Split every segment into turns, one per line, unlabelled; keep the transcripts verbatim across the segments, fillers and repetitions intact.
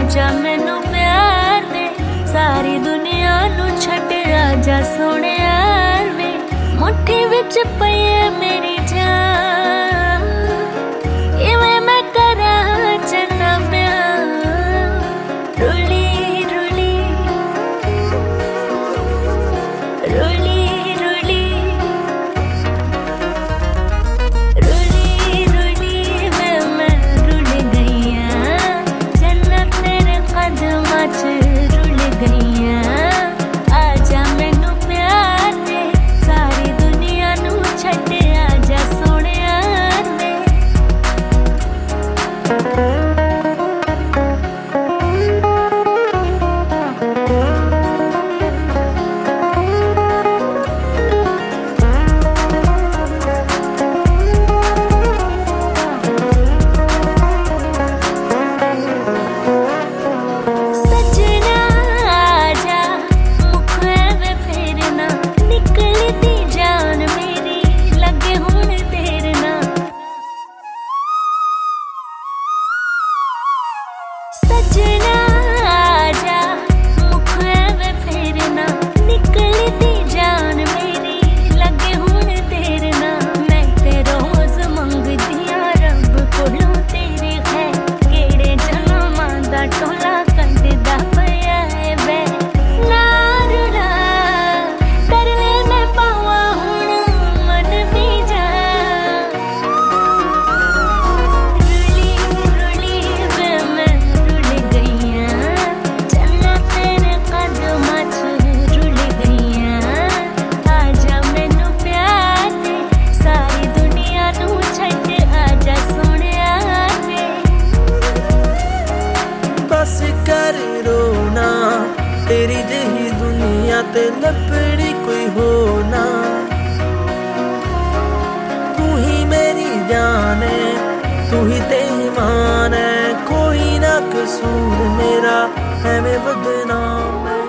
आजा मैनू प्यार दे, सारी दुनिया नू छड्ड आजा सोने यार वे, मुट्ठी विच पई है मेरी जान, इवें मैं करां चन्ना प्यार। रुली रुली रुली रुली रुली रुली वे मैं रुल गई आं, जन्नत तेरे कदमां च रुल गई आं। आजा मैनू प्यार दे, सारी दुनिया नू छड्ड आजा सोने यार वे। सजना आजा मुख एवें फेरना, निकलती जान मेरी लगे हुण तेरे ना। मैं ते रोज मंगदियां रब कोलों तेरी है, केड़े जन्मां दा टोला कटदा पिया है वे। ना रुला तरले मैं पावां हुण मन भी जा, रुली रुली वे मैं रुल गई आं, जन्नत तेरे कदमां च रुल गई आं। आजा मैनू प्यार दे, सारी दुनिया नू छड्ड आजा सोने यार वे।
बस कर रोना, तेरी जही दुनिया ते लपड़ी कोई होना। तू ही मेरी जान है, तू ही तेमान है, कोई ना कसूर मेरा एवें बदनाम है।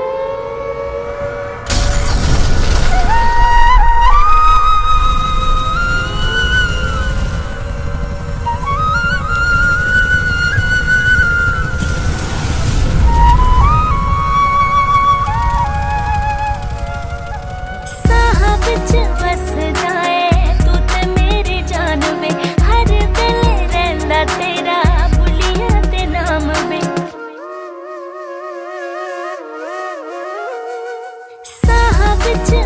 साह विच बस जाए तू ते मेरी जान वे, हर वेले रहिंदा तेरा बुलिया ते नाम वे। साह विच